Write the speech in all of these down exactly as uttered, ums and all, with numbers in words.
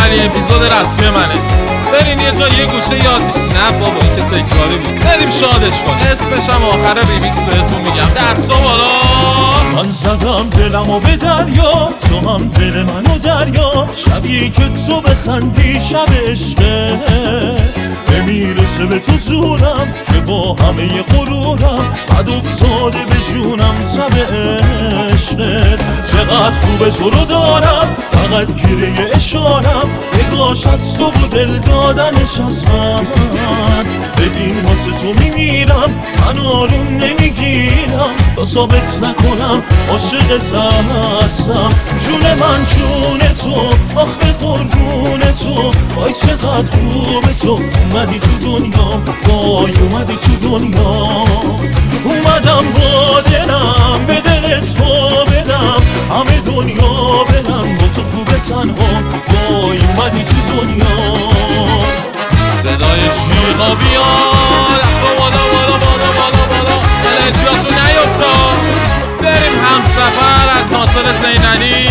اولین اپیزود رسمی منه. برین یه جا یه گوشه یه آتیشی. نه بابا این که تکراری بود. بریم شادش کن. اسمش هم آخر ریمیکس بهتون میگم. دستا بالا. من زدم دلمو به دریا، تو هم دل منو دریا. شبیه که تو بخندی شب عشقه، نمیرسه به تو زورم که با همه غرورم بد افتاده به جونم تب عشقت. چقدر خوبه تو رو دارم، فقط گیره اشارم، نگاش از تو و دل دادنش از من. ببین واسه تو میمیرم، من آروم نمیگیرم تا ثابت نکنم عاشقت هستم. جون من جون تو، آخ به قربون تو، وای چقدر خوبه تو. اومدی تو دنیا، وای اومدی تو دنیا. اومدم با دلم به دلت پا بدم، همه دنیا بدم با تو خوبه تنها. وای اومدی تو دنیا. صدای چیغا بیاد، دستا بالا بالا بالا بالا بالا. انرژیاتون نیفتا. بریم همسفر از ناصر زینلی.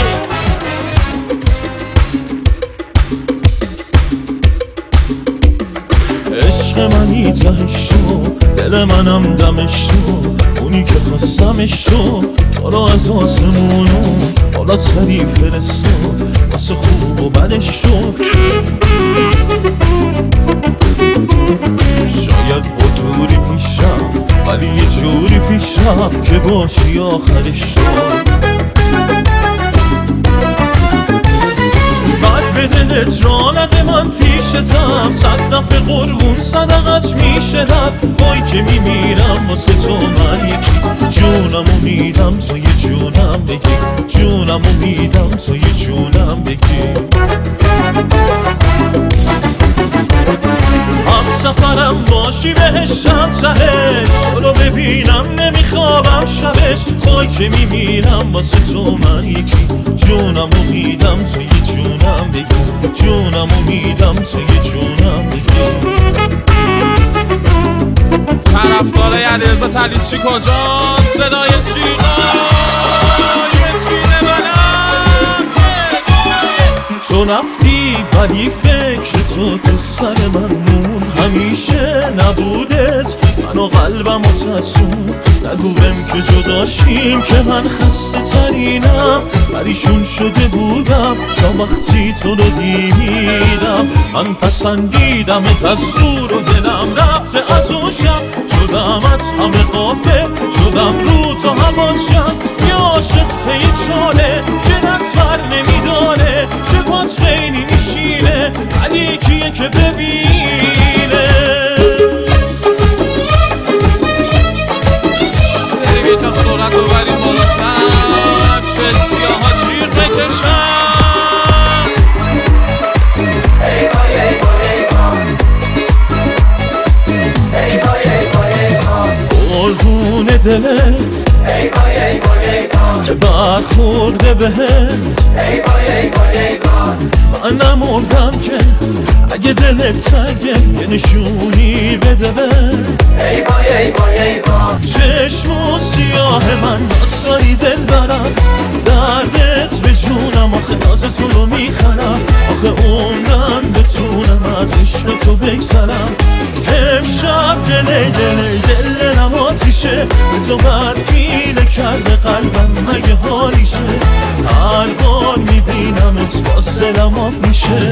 عشق منی تهش تو، دل منم دمش تو، اونی که خواستمش تو. تا را از آسمونو بالا سری فرستاد، واسه خوب و بدش تو. شاید با جوری پیش رفت، ولی یه جوری پیش رفت که باشی آخرش تو. بعد به دلت را نده من پیشتم، صد دفعه قربون صدقت میشه لب. وای که میمیرم واسه تو من یکی، جونمو میدم تو یه جونم بگی، جونمو میدم تو یه جونم بگی. هم سفرم باشی بهشم تهش، تو رو ببینم نمیخوابم شبش. وای که میمیرم واسه تو من یکی، جونمو میدم تو یه جونم بگی، جونمو میدم تو یه جونم بگی. طرفدارای علیرضا تلیسچی کجان؟ صدای جیغا یه چیزه بلند. تو رفتی ولی فکر تو تو سر من مون، همیشه نبودت من و قلبم و تسون. نگو بهم که جداشیم که من خسته ترینم، پریشون شده بودم تا وقتی تو رو دیدم. من پسندیدمت از زور و دلم رفته از اون شب، شدم از همه غافل، شدم رو تا حواسم. یه عاشق پی چاله که نصفر نمیدانه، که پاس خیلی میشینه ولی کیه که ببینه. بریم یکم سرعت رو بریم بالاتر، چه سیاه ها جیر بکشن. قربون دلت که برخورده بهت، من نمردم که اگه دلت تگه یه نشونی بده بهت. چشم سیاه من داستانی دل برم، دردت به جونم آخه نازتون رو میخرم. آخه عمرم بتونم از عشق تو بگذرم. امشب دلی دلی دلم آتیشه، به تو بد پیله کرده قلبم مگه حالیشه. هر بار میبینمت باز دلم آب میشه.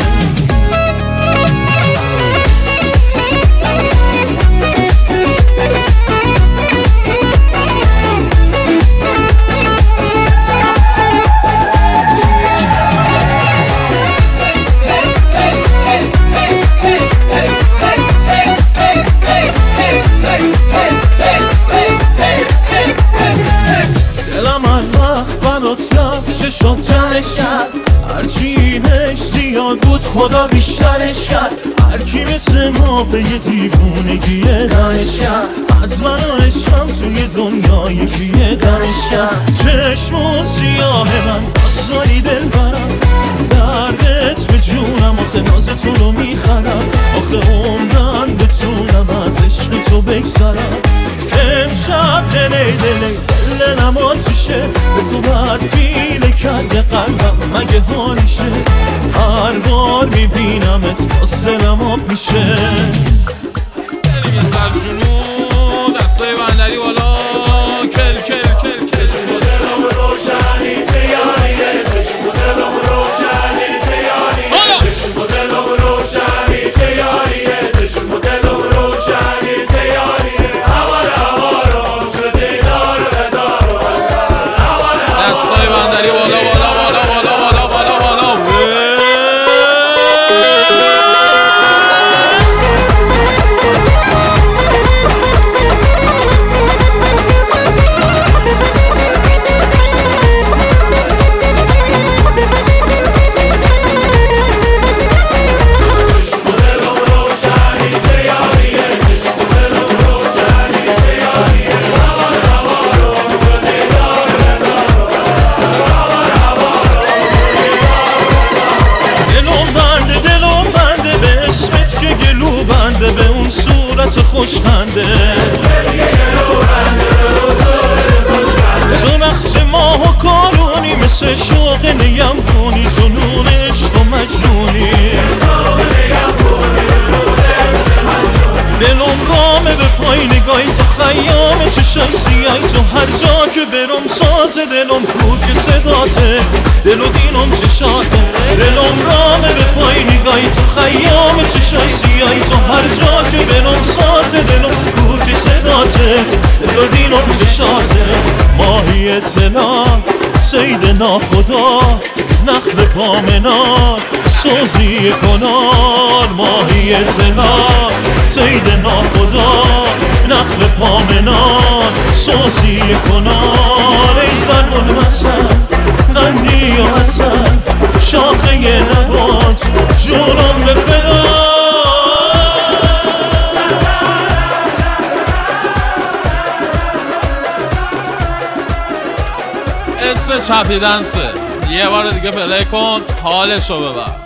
چشم تنش کرد، هرچی اینش زیاد بود خدا بیشترش کرد. هر کی مثل ما به یه دیوونگیه دنش کرد، از من و عشقم توی دنیا یکیه دنش کرد. چشم و سیاه من داستانی دل برم، دردت به جونم آخه ناز تو رو میخرم. آخه عمرم بتونم از عشق تو بگذرم. امشب دلی دلی دلم آتیشه، به تو بد پیله کرده قلبم مگه حالیشه هر بار میبینمت باز دلم آب میشه بریم یه سر جنون دستای بندری بالا کل کل کل کل دلم روشنی چه یاریه چشم دلم روشنی چه یاریه چشم دلم روشنی چه یاریه چشم دلم روشنی چه یاریه هوار هوارم شده دار به دار دستای بندری بالا بالا بالا بالا بالا بالا بالا به اون صورت خوشخنده تو رقص ماه و کارونی مثل شوق نیمگونی جنون عشق و مجنونی دلم رامه به پای نگاهی تو خیام چشای سیایی تو هر جا که برم ساز دلم بود که صداته دل و دینم چشاته دلم رامه به پای نگاهی تو خیام چشای سیایی تو هر جا که برم ساز دلم بود که صداته دل و دینم چشاته ماهی اطلاع سید ناخدا نخل پامنار سوزی کنار ماهی اطلاع سید ناخدا نخل پامنار سوزی کنار ای زن المثل قندی و حسن شاخه نبات جونم به فدا اسم چپیدنسه یه بار دیگه پلی کن حالشو ببر